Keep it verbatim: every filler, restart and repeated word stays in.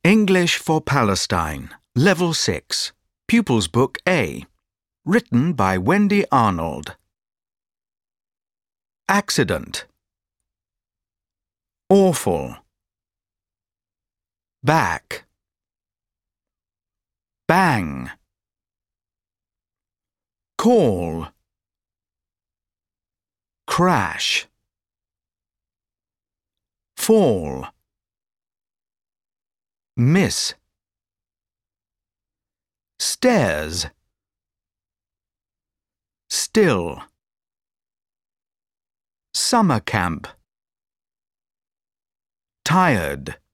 English for Palestine, Level six, Pupils Book A, written by Wendy Arnold. Accident. Awful. Back. Bang. Call. Crash. Fall. Miss. Stairs. Still. Summer camp. Tired.